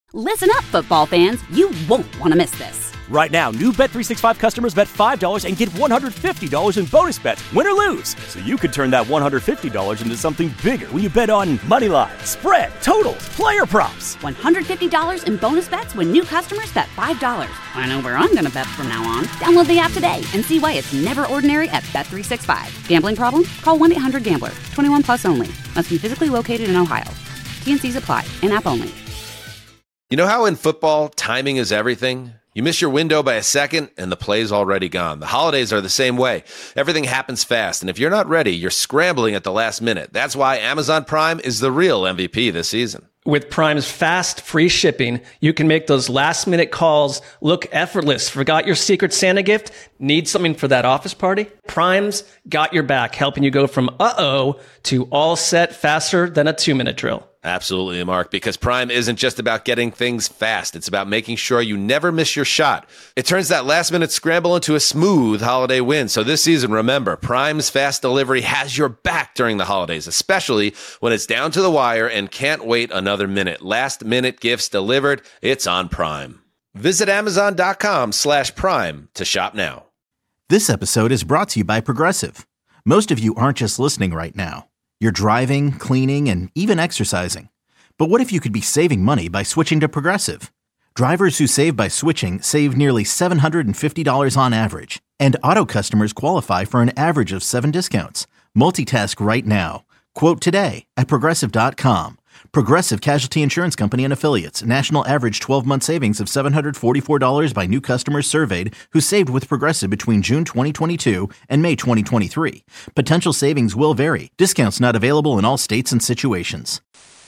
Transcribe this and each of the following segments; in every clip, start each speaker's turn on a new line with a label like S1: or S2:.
S1: Listen up, football fans. You won't want to miss this.
S2: Right now, new Bet365 customers bet $5 and get $150 in bonus bets, win or lose. So you could turn that $150 into something bigger when you bet on money line, spread, totals, player props.
S1: $150 in bonus bets when new customers bet $5. I know where I'm going to bet from now on. Download the app today and see why it's never ordinary at Bet365. Gambling problem? Call 1-800-GAMBLER. 21 plus only. Must be physically located in Ohio. T&Cs apply. In-app only.
S3: You know how in football, timing is everything? You miss your window by a second, and the play's already gone. The holidays are the same way. Everything happens fast, and if you're not ready, you're scrambling at the last minute. That's why Amazon Prime is the real MVP this season.
S4: With Prime's fast, free shipping, you can make those last-minute calls look effortless. Forgot your Secret Santa gift? Need something for that office party? Prime's got your back, helping you go from uh-oh to all set faster than a 2-minute drill.
S3: Absolutely, Mark, because Prime isn't just about getting things fast. It's about making sure you never miss your shot. It turns that last-minute scramble into a smooth holiday win. So this season, remember, Prime's fast delivery has your back during the holidays, especially when it's down to the wire and can't wait another minute. Last-minute gifts delivered, it's on Prime. Visit Amazon.com/Prime to shop now.
S5: This episode is brought to you by Progressive. Most of you aren't just listening right now. You're driving, cleaning, and even exercising. But what if you could be saving money by switching to Progressive? Drivers who save by switching save nearly $750 on average. And auto customers qualify for an average of 7 discounts. Multitask right now. Quote today at Progressive.com. Progressive Casualty Insurance Company and Affiliates. National average 12-month savings of $744 by new customers surveyed who saved with Progressive between June 2022 and May 2023. Potential savings will vary. Discounts not available in all states and situations.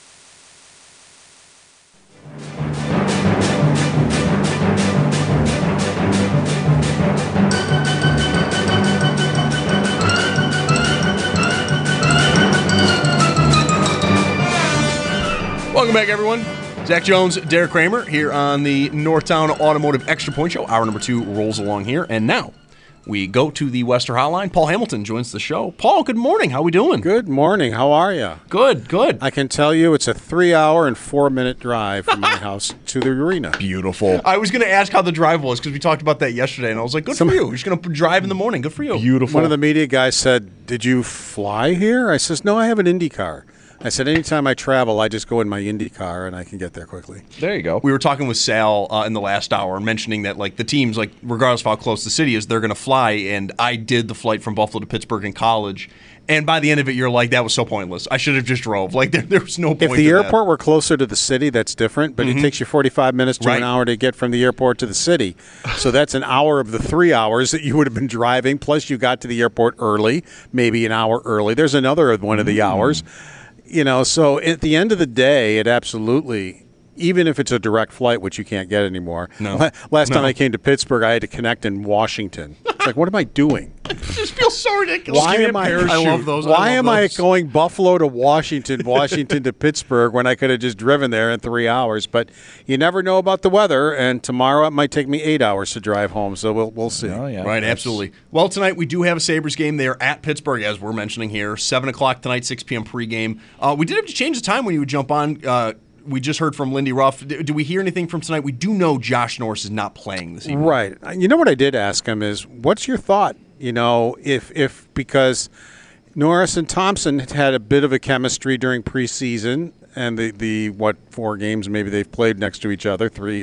S6: Welcome back, everyone. Zach Jones, Derek Kramer here on the Northtown Automotive Extra Point Show. Hour number 2 rolls along here. And now we go to the Wester Hotline. Paul Hamilton joins the show. Paul, good morning. How we doing?
S7: Good morning. How are you?
S6: Good.
S7: I can tell you it's a 3-hour and 4-minute drive from my house to the arena.
S6: Beautiful. I was going to ask how the drive was because we talked about that yesterday, and I was like, good for you. You're just going to drive in the morning. Good for you.
S7: Beautiful. One of the media guys said, did you fly here? I says, no, I have an Indy car. I said, anytime I travel, I just go in my Indy car and I can get there quickly.
S6: There you go. We were talking with Sal in the last hour, mentioning that like the teams, like regardless of how close the city is, they're going to fly. And I did the flight from Buffalo to Pittsburgh in college. And by the end of it, you're like, that was so pointless. I should have just drove. Like there was no point.
S7: If the airport were closer to the city, that's different. But it takes you 45 minutes to an hour to get from the airport to the city. So that's an hour of the 3 hours that you would have been driving. Plus you got to the airport early, maybe an hour early. There's another one of the hours. You know, so at the end of the day, it absolutely, even if it's a direct flight, which you can't get anymore.
S6: No.
S7: Last time I came to Pittsburgh, I had to connect in Washington. It's like, what am I doing?
S6: It just feels so ridiculous.
S7: Why am I
S6: love those.
S7: Why am I going Buffalo to Washington, Washington to Pittsburgh when I could have just driven there in 3 hours? But you never know about the weather, and tomorrow it might take me 8 hours to drive home. So we'll see.
S6: Oh, yeah. Right, absolutely. Well, tonight we do have a Sabres game. They are at Pittsburgh, as we're mentioning here. 7 o'clock tonight, 6 p.m. pregame. We did have to change the time when you would jump on. We just heard from Lindy Ruff. Do we hear anything from tonight? We do know Josh Norris is not playing this evening.
S7: Right. You know what I did ask him is, what's your thought? You know, if because Norris and Thompson had a bit of a chemistry during preseason, and the 4 games maybe they've played next to each other, 3,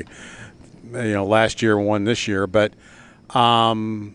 S7: last year and 1 this year, but do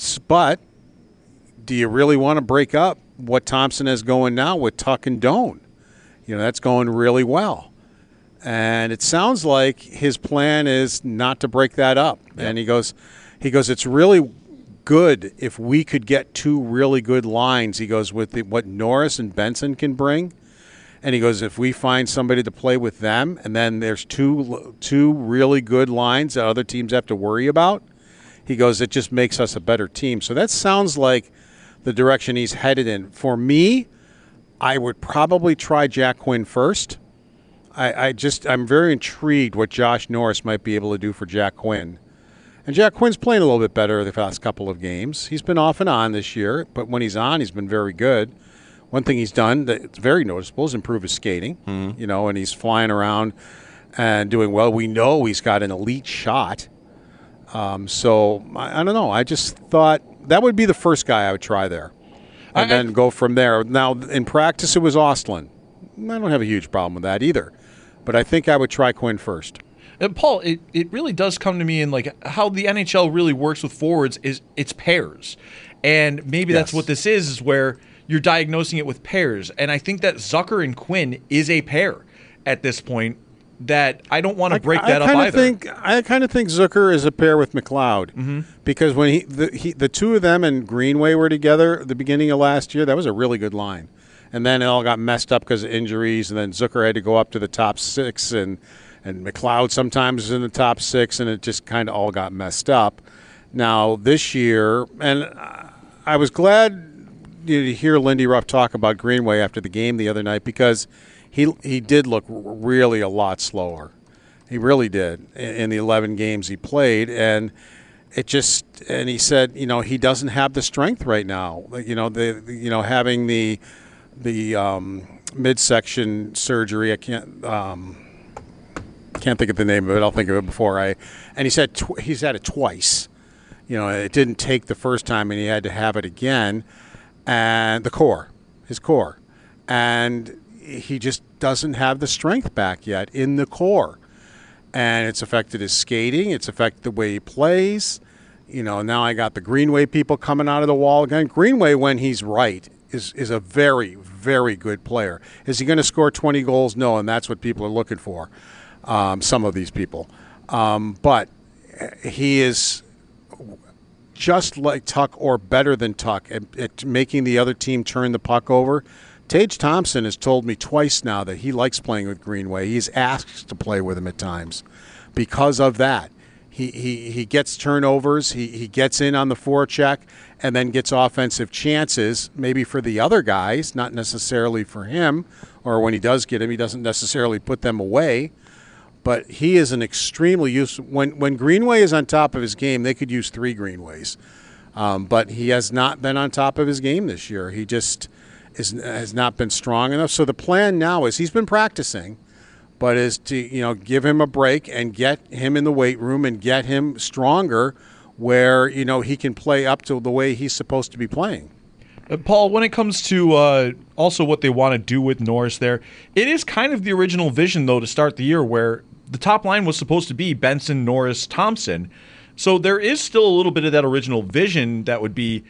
S7: you really want to break up what Thompson is going now with Tuck and Doan? You know, that's going really well. And it sounds like his plan is not to break that up. Yep. And he goes, it's really good if we could get 2 really good lines. He goes, with what Norris and Benson can bring. And he goes, if we find somebody to play with them, and then there's two really good lines that other teams have to worry about, he goes, it just makes us a better team. So that sounds like the direction he's headed in. For me, I would probably try Jack Quinn first. I'm very intrigued what Josh Norris might be able to do for Jack Quinn. And Jack Quinn's playing a little bit better the past couple of games. He's been off and on this year, but when he's on, he's been very good. One thing he's done that's very noticeable is improve his skating, and he's flying around and doing well. We know he's got an elite shot. So I don't know. I just thought that would be the first guy I would try there, and then go from there. Now, in practice, it was Ostlund. I don't have a huge problem with that either, but I think I would try Quinn first.
S8: Paul, it really does come to me in like how the NHL really works with forwards is it's pairs. And maybe that's what this is where you're diagnosing it with pairs. And I think that Zucker and Quinn is a pair at this point that I don't want to break that up either.
S7: I kind of think Zucker is a pair with McLeod because when the two of them and Greenway were together at the beginning of last year, that was a really good line. And then it all got messed up because of injuries, and then Zucker had to go up to the top six, and McLeod sometimes is in the top six, and it just kind of all got messed up. Now, this year, and I was glad to hear Lindy Ruff talk about Greenway after the game the other night because he did look really a lot slower. He really did in the 11 games he played, and and he said, he doesn't have the strength right now. Having the midsection surgery, I can't think of the name of it. I'll think of it before and he said he's had it twice. It didn't take the first time, and he had to have it again. And his core, and he just doesn't have the strength back yet in the core, and it's affected his skating. It's affected the way he plays. Now I got the Greenway people coming out of the wall again. Greenway, when he's right, is a very, very good player. Is he going to score 20 goals? No, and that's what people are looking for. Some of these people, but he is just like Tuck or better than Tuck at making the other team turn the puck over. Tage Thompson has told me twice now that he likes playing with Greenway. He's asked to play with him at times because of that. He gets turnovers. He gets in on the forecheck and then gets offensive chances, maybe for the other guys, not necessarily for him. Or when he does get him, he doesn't necessarily put them away. But he is an extremely useful. When Greenway is on top of his game, they could use 3 Greenways. But he has not been on top of his game this year. He just has not been strong enough. So the plan now is he's been practicing, but is to give him a break and get him in the weight room and get him stronger, where he can play up to the way he's supposed to be playing.
S8: Paul, when it comes to also what they want to do with Norris there, it is kind of the original vision, though, to start the year where the top line was supposed to be Benson, Norris, Thompson. So there is still a little bit of that original vision that would be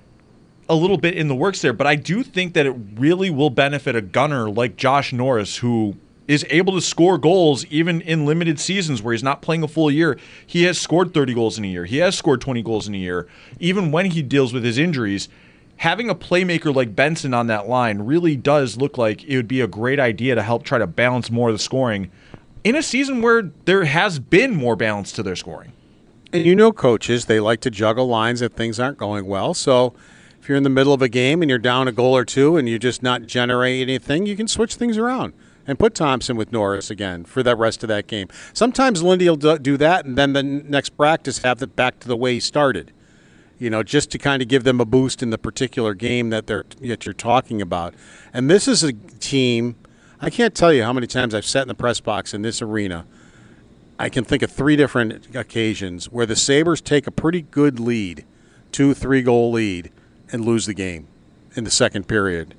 S8: a little bit in the works there. But I do think that it really will benefit a gunner like Josh Norris, who is able to score goals even in limited seasons where he's not playing a full year. He has scored 30 goals in a year. He has scored 20 goals in a year. Even when he deals with his injuries, having a playmaker like Benson on that line really does look like it would be a great idea to help try to balance more of the scoring in a season where there has been more balance to their scoring.
S7: And coaches, they like to juggle lines if things aren't going well. So if you're in the middle of a game and you're down a goal or two and you're just not generating anything, you can switch things around and put Thompson with Norris again for the rest of that game. Sometimes Lindy will do that, and then the next practice have it back to the way he started. Just to kind of give them a boost in the particular game that you're talking about. And this is a team, I can't tell you how many times I've sat in the press box in this arena. I can think of 3 different occasions where the Sabres take a pretty good lead, 2-3 goal lead, and lose the game in the second period.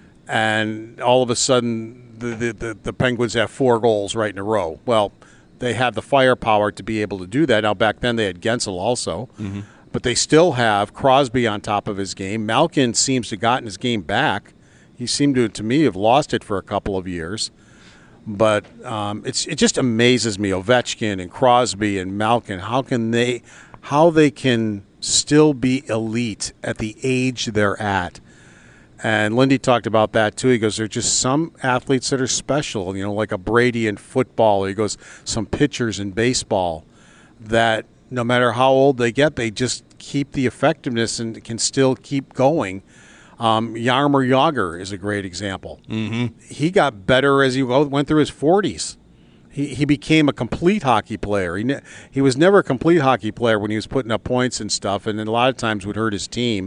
S7: And all of a sudden, the Penguins have 4 goals right in a row. Well, they have the firepower to be able to do that. Now, back then they had Gensel also. Mm-hmm. But they still have Crosby on top of his game. Malkin seems to have gotten his game back. He seemed to me, have lost it for a couple of years. But it just amazes me, Ovechkin and Crosby and Malkin, how they can still be elite at the age they're at. And Lindy talked about that, too. He goes, there are just some athletes that are special, like a Brady in football. Or he goes, some pitchers in baseball that no matter how old they get, they just keep the effectiveness and can still keep going. Jaromir Jagr is a great example. Mm-hmm. He got better as he went through his 40s. He became a complete hockey player. He was never a complete hockey player when he was putting up points and stuff, and then a lot of times would hurt his team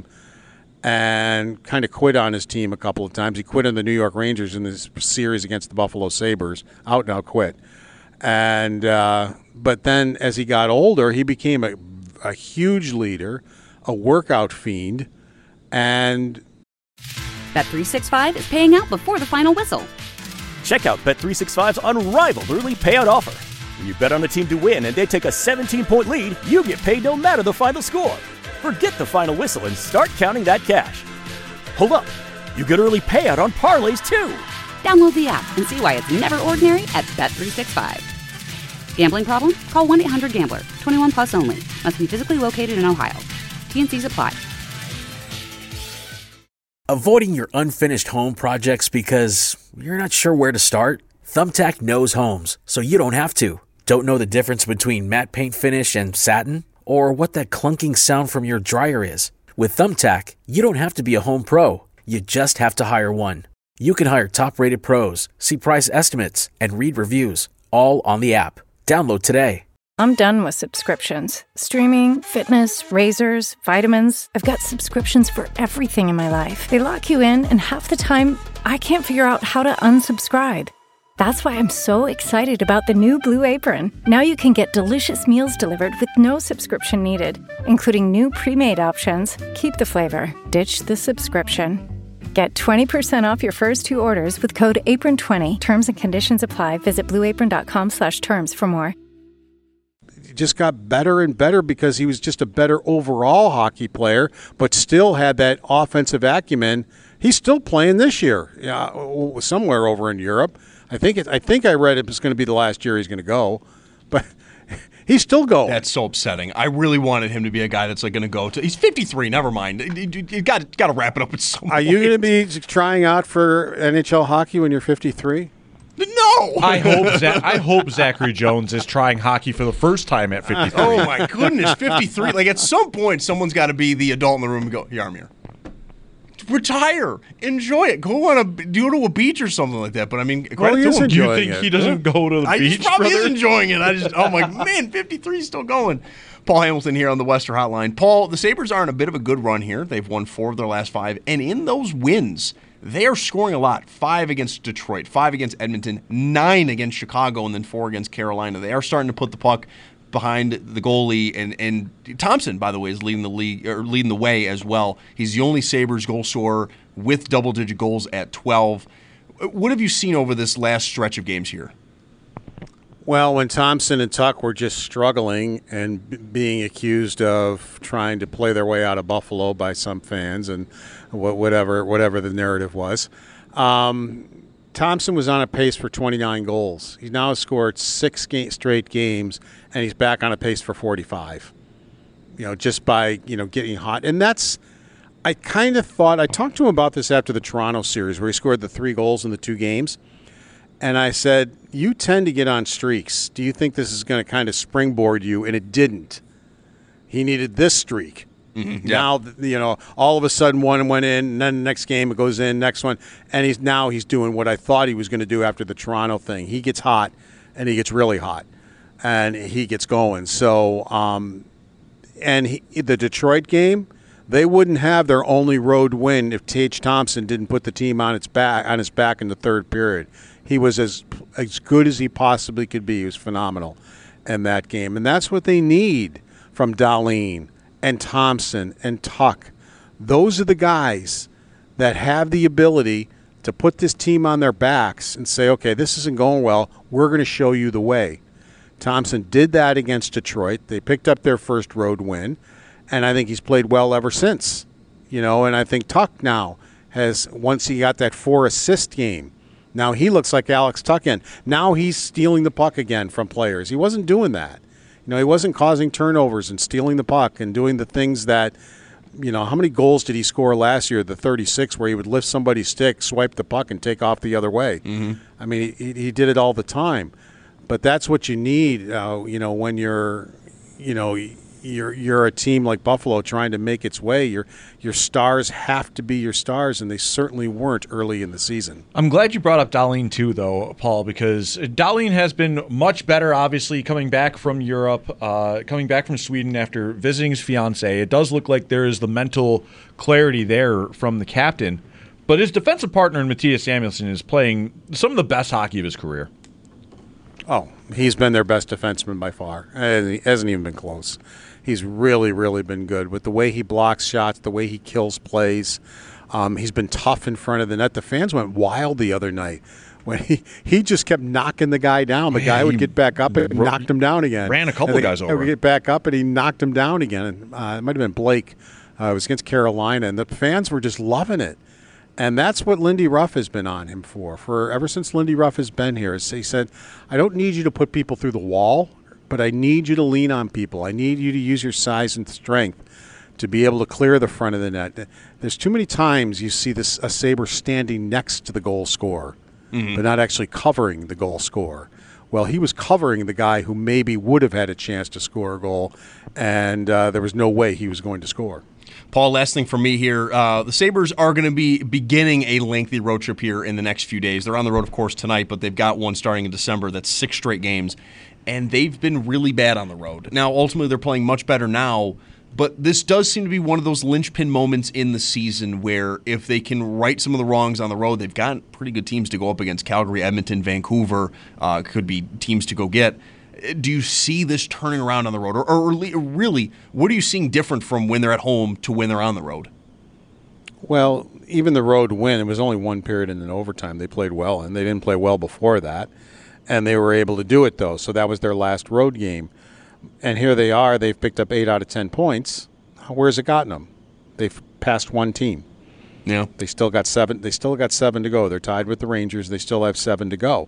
S7: and kind of quit on his team a couple of times. He quit on the New York Rangers in this series against the Buffalo Sabres, out and out quit. And but then as he got older, he became a huge leader, a workout fiend, and
S1: Bet365 is paying out before the final whistle.
S2: Check out Bet365's unrivaled early payout offer. When you bet on a team to win and they take a 17-point lead, you get paid no matter the final score. Forget the final whistle and start counting that cash. Hold up. You get early payout on parlays, too.
S1: Download the app and see why it's never ordinary at Bet365. Gambling problem? Call 1-800-GAMBLER. 21 plus only. Must be physically located in Ohio. T&Cs apply.
S9: Avoiding your unfinished home projects because you're not sure where to start? Thumbtack knows homes, so you don't have to. Don't know the difference between matte paint finish and satin? Or what that clunking sound from your dryer is? With Thumbtack, you don't have to be a home pro. You just have to hire one. You can hire top-rated pros, see price estimates, and read reviews, all on the app. Download today.
S10: I'm done with subscriptions. Streaming, fitness, razors, vitamins. I've got subscriptions for everything in my life. They lock you in, and half the time, I can't figure out how to unsubscribe. That's why I'm so excited about the new Blue Apron. Now you can get delicious meals delivered with no subscription needed, including new pre-made options. Keep the flavor, ditch the subscription. Get 20% off your first 2 orders with code APRON20. Terms and conditions apply. Visit blueapron.com/terms for more.
S7: He just got better and better because he was just a better overall hockey player, but still had that offensive acumen. He's still playing this year, somewhere over in Europe. I think I read it was going to be the last year he's going to go, but he's still going.
S6: That's so upsetting. I really wanted him to be a guy that's like going to go to. He's 53. Never mind. You got to wrap it up with some.
S7: Are you going to be trying out for NHL hockey when you're 53?
S6: No.
S8: I hope Zachary Jones is trying hockey for the first time at 53.
S6: Oh my goodness, 53. Like at some point, someone's got to be the adult in the room and go, Jaromir, retire, enjoy it, go on to a beach or something like that. But I mean, credit to him.
S8: Do you think he doesn't go to the beach?
S6: He probably
S8: brother?
S6: is enjoying it. I'm like, man, 53 is still going. Paul Hamilton here on the Western Hotline. Paul, the Sabres are on a bit of a good run here. They've won 4 of their last 5, and in those wins, they are scoring a lot. 5 against Detroit, 5 against Edmonton, 9 against Chicago, and then 4 against Carolina. They are starting to put the puck behind the goalie, and Thompson, by the way, is leading the way as well. He's the only Sabres goal scorer with double-digit goals at 12. What have you seen over this last stretch of games here?
S7: Well, when Thompson and Tuch were just struggling and being accused of trying to play their way out of Buffalo by some fans and whatever the narrative was, Thompson was on a pace for 29 goals. He's now scored 6 straight games, and he's back on a pace for 45. Just by getting hot, and that's. I kind of thought I talked to him about this after the Toronto series where he scored the 3 goals in the 2 games. And I said, you tend to get on streaks. Do you think this is going to kind of springboard you? And it didn't. He needed this streak. Mm-hmm. Yeah. Now, all of a sudden one went in, and then the next game it goes in, next one. And he's doing what I thought he was going to do after the Toronto thing. He gets hot, and he gets really hot. And he gets going. So, the Detroit game, they wouldn't have their only road win if Tage Thompson didn't put the team on his back in the third period. He was as good as he possibly could be. He was phenomenal in that game. And that's what they need from Dahlin and Thompson and Tuch. Those are the guys that have the ability to put this team on their backs and say, okay, this isn't going well. We're going to show you the way. Thompson did that against Detroit. They picked up their first road win, and I think he's played well ever since. And I think Tuch now has, once he got that 4-assist game, now he looks like Alex Tuch. Now he's stealing the puck again from players. He wasn't doing that. He wasn't causing turnovers and stealing the puck and doing the things that, how many goals did he score last year, the 36, where he would lift somebody's stick, swipe the puck, and take off the other way? Mm-hmm. I mean, he did it all the time. But that's what you need, when you're a team like Buffalo trying to make its way. Your stars have to be your stars, and they certainly weren't early in the season.
S8: I'm glad you brought up Dahlin too, though, Paul, because Dahlin has been much better, obviously, coming back from Europe, coming back from Sweden after visiting his fiancée. It does look like there is the mental clarity there from the captain. But his defensive partner in Mattias Samuelsson is playing some of the best hockey of his career.
S7: Oh, he's been their best defenseman by far. And he hasn't even been close. He's really, really been good with the way he blocks shots, the way he kills plays. He's been tough in front of the net. The fans went wild the other night when he just kept knocking the guy down. The guy would get back up and knocked him down again.
S8: Ran a couple guys over.
S7: He would get back up and he knocked him down again. And, it might have been Blake. It was against Carolina, and the fans were just loving it. And that's what Lindy Ruff has been on him for ever since Lindy Ruff has been here. He said, I don't need you to put people through the wall, but I need you to lean on people. I need you to use your size and strength to be able to clear the front of the net. There's too many times you see a Sabre standing next to the goal scorer, but not actually covering the goal scorer. Well, he was covering the guy who maybe would have had a chance to score a goal, and there was no way he was going to score.
S6: Paul, last thing for me here. The Sabres are going to be beginning a lengthy road trip here in the next few days. They're on the road, of course, tonight, but they've got one starting in December. That's 6 straight games, and they've been really bad on the road. Now, ultimately, they're playing much better now, but this does seem to be one of those linchpin moments in the season where if they can right some of the wrongs on the road, they've got pretty good teams to go up against. Calgary, Edmonton, Vancouver could be teams to go get. Do you see this turning around on the road? Or really, what are you seeing different from when they're at home to when they're on the road?
S7: Well, even the road win, it was only one period in an overtime. They played well, and they didn't play well before that. And they were able to do it, though. So that was their last road game. And here they are. They've picked up 8 out of 10 points. Where's it gotten them? They've passed one team.
S6: Yeah.
S7: They still got 7. They still got 7 to go. They're tied with the Rangers. They still have 7 to go.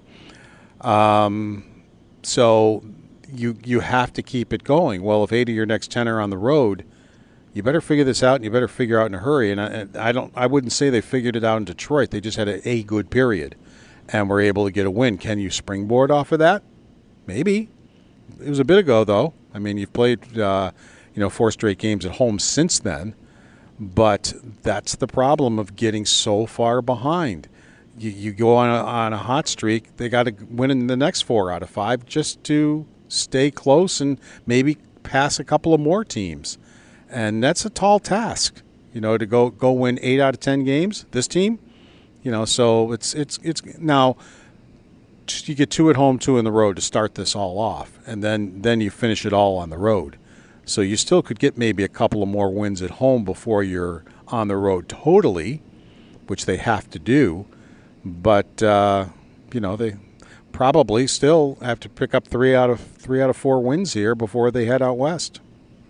S7: So you have to keep it going. Well, if 8 of your next 10 are on the road, you better figure this out, and you better figure out in a hurry. And I wouldn't say they figured it out in Detroit. They just had a good period, and were able to get a win. Can you springboard off of that? Maybe. It was a bit ago, though. I mean, you've played 4 straight games at home since then, but that's the problem of getting so far behind. You go on a hot streak, they got to win in the next 4 out of 5 just to stay close and maybe pass a couple of more teams. And that's a tall task, to go win 8 out of 10 games, this team. So it's now you get 2 at home, 2 on the road to start this all off, and then you finish it all on the road. So you still could get maybe a couple of more wins at home before you're on the road totally, which they have to do. But they probably still have to pick up 3 out of 4 wins here before they head out west.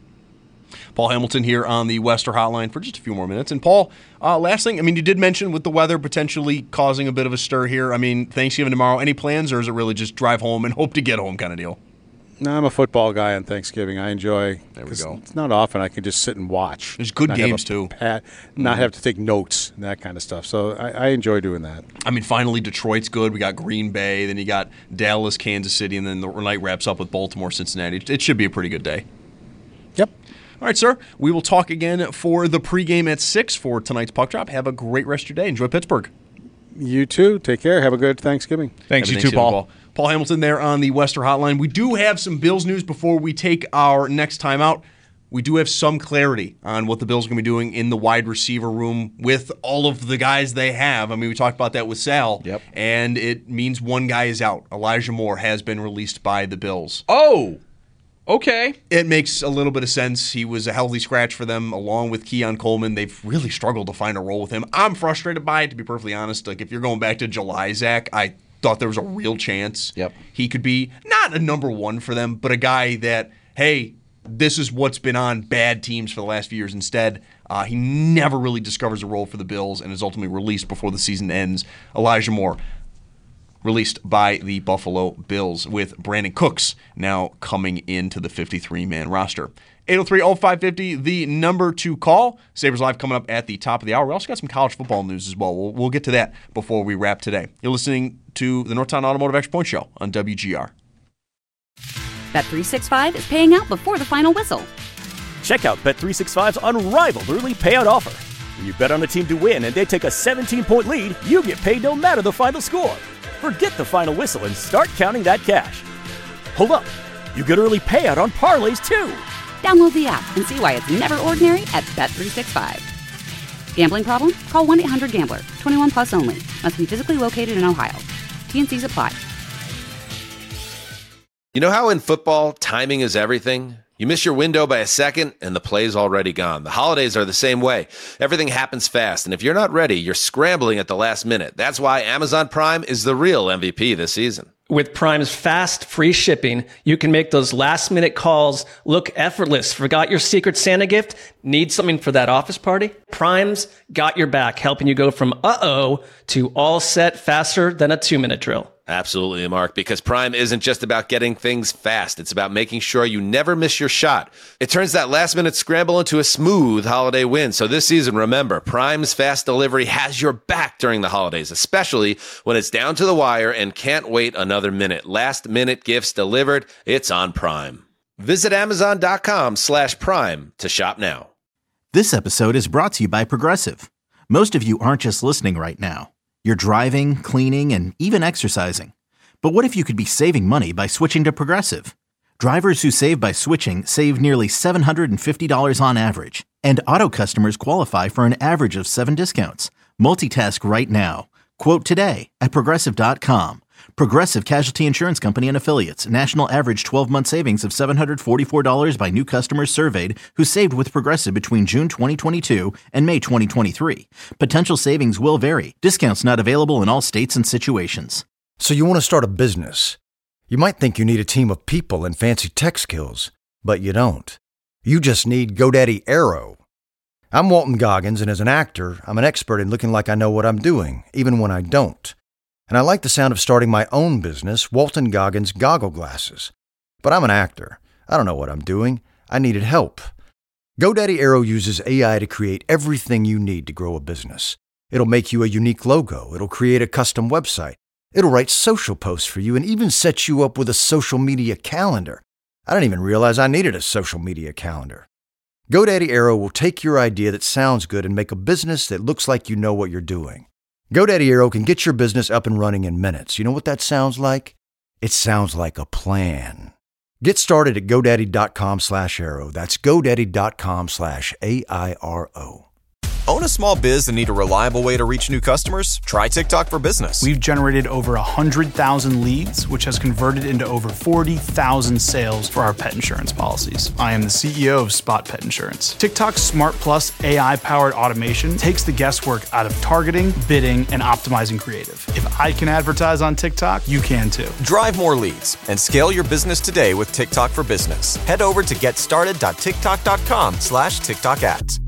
S6: Paul Hamilton here on the Wester Hotline for just a few more minutes. And Paul, last thing, you did mention with the weather potentially causing a bit of a stir here. Thanksgiving tomorrow, any plans, or is it really just drive home and hope to get home kind of deal?
S7: No, I'm a football guy on Thanksgiving. I enjoy.
S6: There we go.
S7: It's not often I can just sit and watch.
S6: There's good games too.
S7: Not have to take notes and that kind of stuff. So I enjoy doing that.
S6: Finally Detroit's good. We got Green Bay, then you got Dallas, Kansas City, and then the night wraps up with Baltimore, Cincinnati. It should be a pretty good day.
S7: Yep.
S6: All right, sir. We will talk again for the pregame at 6 for tonight's Puck Drop. Have a great rest of your day. Enjoy Pittsburgh.
S7: You too. Take care. Have a good Thanksgiving.
S8: Thanks, you too, Paul.
S6: Paul Hamilton there on the Wester Hotline. We do have some Bills news before we take our next time out. We do have some clarity on what the Bills are going to be doing in the wide receiver room with all of the guys they have. We talked about that with Sal.
S8: Yep.
S6: And it means one guy is out. Elijah Moore has been released by the Bills.
S8: Oh, okay.
S6: It makes a little bit of sense. He was a healthy scratch for them along with Keon Coleman. They've really struggled to find a role with him. I'm frustrated by it, to be perfectly honest. If you're going back to July, Zach, I thought there was a real chance he could be not a number 1 for them, but a guy that, hey, this is what's been on bad teams for the last few years. Instead, he never really discovers a role for the Bills and is ultimately released before the season ends. Elijah Moore, released by the Buffalo Bills, with Brandon Cooks now coming into the 53-man roster. 803-0550, the number to call. Sabres Live coming up at the top of the hour. We also got some college football news as well. We'll get to that before we wrap today. You're listening to the Northtown Automotive Extra Point Show on WGR.
S1: Bet365 is paying out before the final whistle.
S2: Check out Bet365's unrivaled early payout offer. When you bet on a team to win and they take a 17-point lead, you get paid no matter the final score. Forget the final whistle and start counting that cash. Hold up. You get early payout on parlays, too.
S1: Download the app and see why it's never ordinary at Bet365. Gambling problem? Call 1-800-GAMBLER. 21 plus only. Must be physically located in Ohio. T&Cs apply.
S3: You know how in football, timing is everything? You miss your window by a second, and the play's already gone. The holidays are the same way. Everything happens fast, and if you're not ready, you're scrambling at the last minute. That's why Amazon Prime is the real MVP this season.
S4: With Prime's fast, free shipping, you can make those last-minute calls look effortless. Forgot your Secret Santa gift? Need something for that office party? Prime's got your back, helping you go from uh-oh to all set faster than a 2-minute drill.
S3: Absolutely, Mark, because Prime isn't just about getting things fast. It's about making sure you never miss your shot. It turns that last-minute scramble into a smooth holiday win. So this season, remember, Prime's fast delivery has your back during the holidays, especially when it's down to the wire and can't wait another minute. Last-minute gifts delivered, it's on Prime. Visit Amazon.com/Prime to shop now.
S5: This episode is brought to you by Progressive. Most of you aren't just listening right now. You're driving, cleaning, and even exercising. But what if you could be saving money by switching to Progressive? Drivers who save by switching save nearly $750 on average. And auto customers qualify for an average of 7 discounts. Multitask right now. Quote today at Progressive.com. Progressive Casualty Insurance Company and Affiliates. National average 12-month savings of $744 by new customers surveyed who saved with Progressive between June 2022 and May 2023. Potential savings will vary. Discounts not available in all states and situations.
S11: So you want to start a business. You might think you need a team of people and fancy tech skills, but you don't. You just need GoDaddy Aero. I'm Walton Goggins, and as an actor, I'm an expert in looking like I know what I'm doing, even when I don't. And I like the sound of starting my own business, Walton Goggins Goggle Glasses. But I'm an actor. I don't know what I'm doing. I needed help. GoDaddy Aero uses AI to create everything you need to grow a business. It'll make you a unique logo. It'll create a custom website. It'll write social posts for you and even set you up with a social media calendar. I didn't even realize I needed a social media calendar. GoDaddy Aero will take your idea that sounds good and make a business that looks like you know what you're doing. GoDaddy Aero can get your business up and running in minutes. You know what that sounds like? It sounds like a plan. Get started at GoDaddy.com/Aero. That's GoDaddy.com/AIRO.
S12: Own a small biz and need a reliable way to reach new customers? Try TikTok for Business.
S13: We've generated over 100,000 leads, which has converted into over 40,000 sales for our pet insurance policies. I am the CEO of Spot Pet Insurance. TikTok's Smart Plus AI-powered automation takes the guesswork out of targeting, bidding, and optimizing creative. If I can advertise on TikTok, you can too.
S12: Drive more leads and scale your business today with TikTok for Business. Head over to getstarted.tiktok.com/TikTok ads.